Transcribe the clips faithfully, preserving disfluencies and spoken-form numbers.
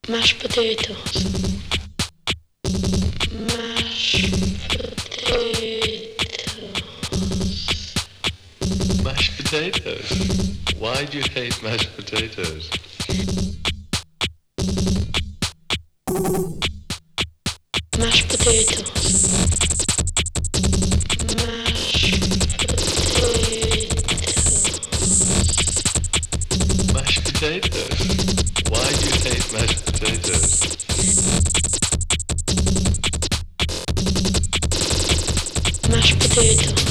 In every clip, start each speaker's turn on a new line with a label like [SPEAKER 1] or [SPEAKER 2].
[SPEAKER 1] Mashed potatoes. Mashed potatoes.
[SPEAKER 2] Mashed potatoes? Why do you hate mashed potatoes?
[SPEAKER 1] Mashed potatoes.
[SPEAKER 2] Mashed potatoes? Why do you hate mashed potatoes?
[SPEAKER 1] Mashed potatoes.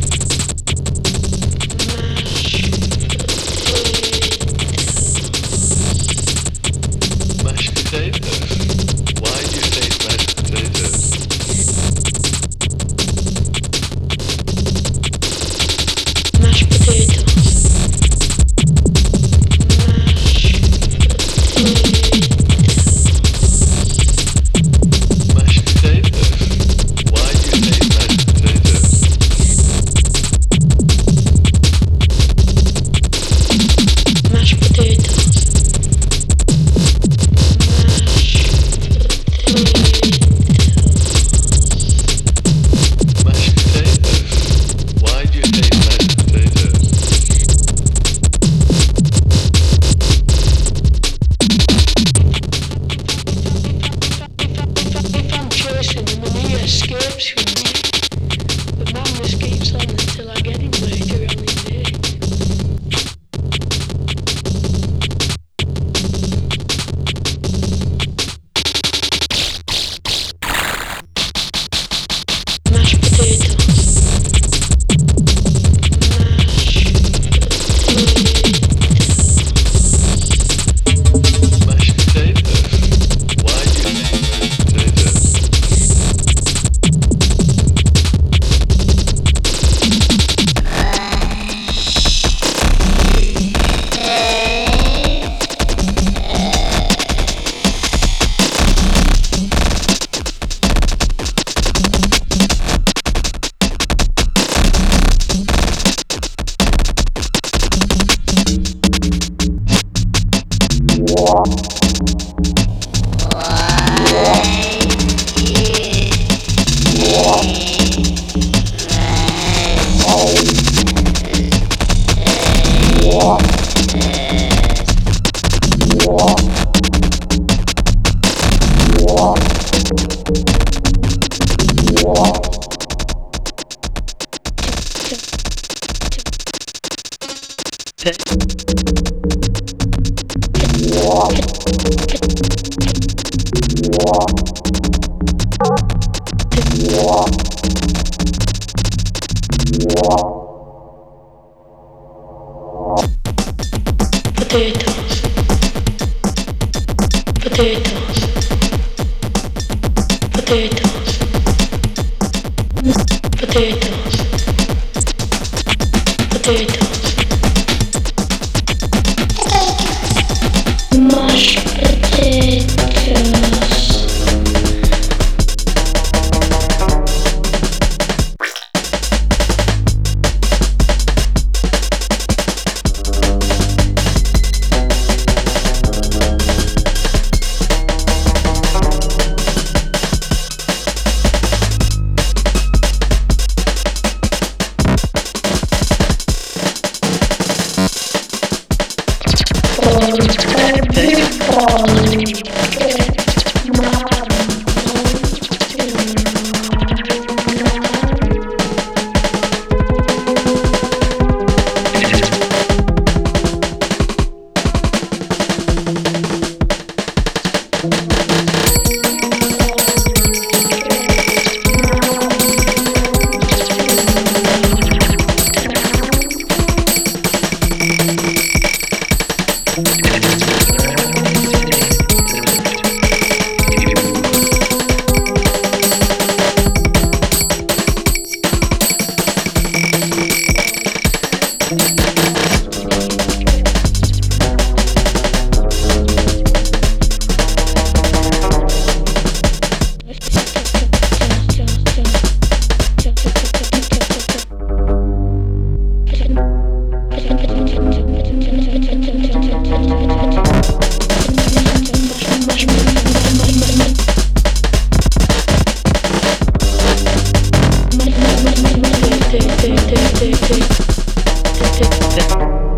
[SPEAKER 2] Mashed potatoes? Why do you hate mashed potatoes?
[SPEAKER 1] Mashed potatoes.
[SPEAKER 2] Mashed potatoes? Why do you hate mashed potatoes?
[SPEAKER 1] Mashed potatoes.
[SPEAKER 2] Mashed potatoes? Why do you hate mashed potatoes?
[SPEAKER 1] If I'm chasing him and he escapes from me, the madness keeps on until I get him later on in the day. Mashed potatoes.
[SPEAKER 2] Mashed potatoes? Why do you hate mashed potatoes?
[SPEAKER 1] Potatoes. Potatoes. Potatoes. Potatoes. Potatoes. Mashed potatoes. tick, tick, tick, tick, tick, tick, tick.